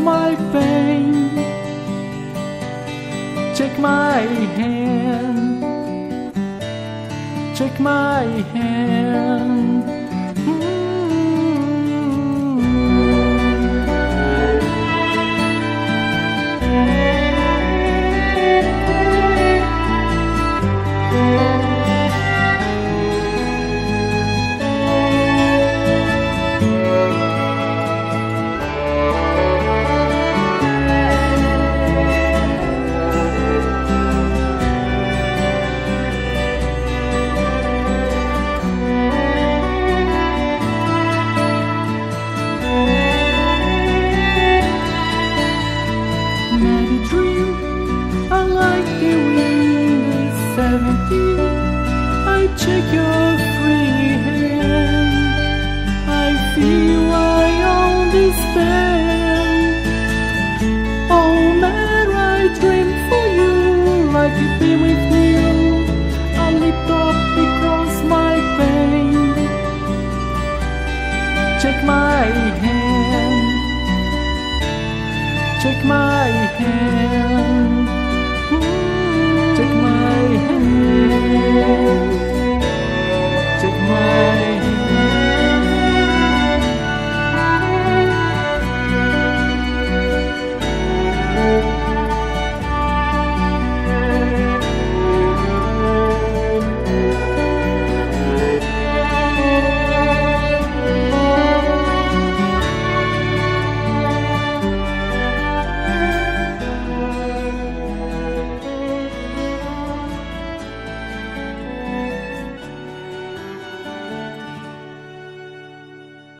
my pain. Take my hand, take my hand. I check your free hand. I feel I understand. Oh man, I dream for you like a beam with you. I lift up across my pain. Check my hand, check my hand. Take my hand, take my hand.